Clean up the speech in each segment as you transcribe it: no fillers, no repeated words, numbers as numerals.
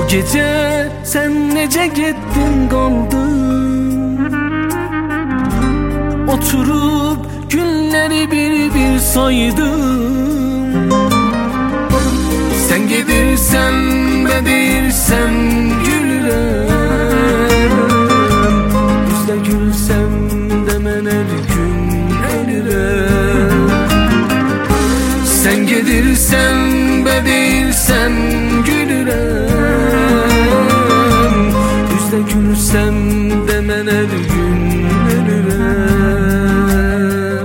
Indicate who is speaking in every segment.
Speaker 1: gece sen necə getdin qaldın? Oturup günləri bir saydım. Sen gedirsən və deyirsən gülürəm. Üzlə gülsəm də mən hər gün ölürəm. Sen gedirsən və deyirsən gülürəm. Üzlə gülsəm də mən hər gün ölürəm.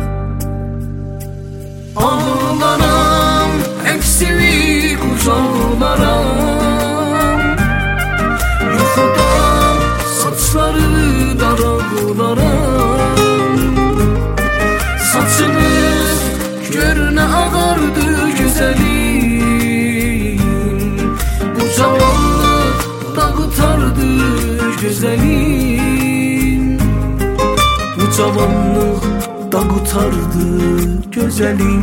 Speaker 1: Ağlaram, əksini qucaqlaram. Yuxuda saçları daraqlaram. Saçınız görünə ağardı güzelim. Bu cavanlıq dağıtardı güzelim. Bu cavanlıq dağıtardı güzelim.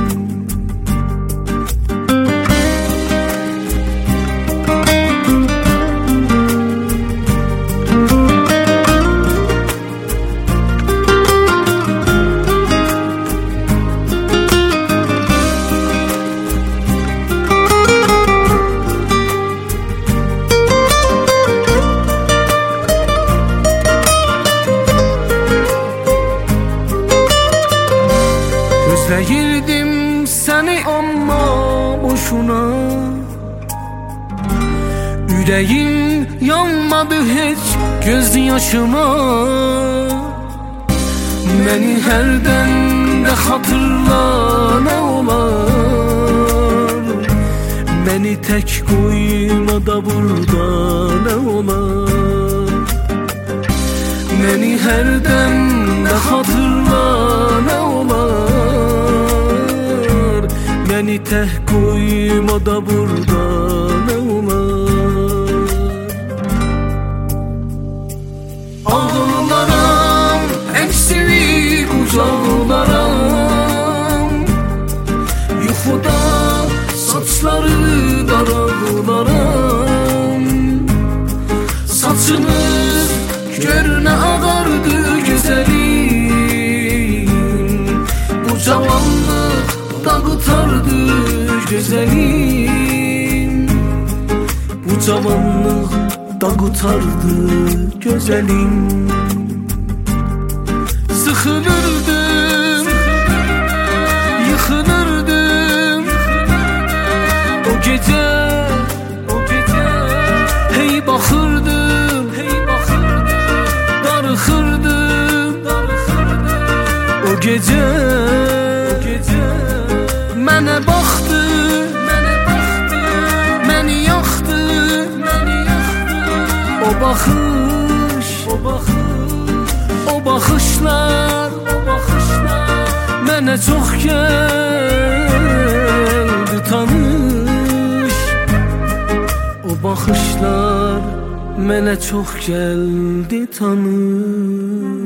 Speaker 1: Gözləyirdim səni amma boşuna. Ürəyim yanmadı heç göz yaşıma. Məni hərdən də xatırla nə olar. Məni tək qoyma da burada nə olar. Məni hərdən də xatırla nə olar. Məni tək qoyma da burada nə olar. Ağlaram, əksini qucaqlaram. Yuxuda saçları daraqlaram. Saçınız görünə ağardı güzelim. Bu cavanlıq dağıtardı güzelim. Bu cavanlıq dağıtardı güzelim. Sıxılırdım, yıxılırdım. O gece hey baxırdım, darıxırdım. O gece mənə baxdı, məni yaxdı. O baxış, o baxışlar mənə çox gəldi tanış. O baxışlar mənə çox gəldi tanış.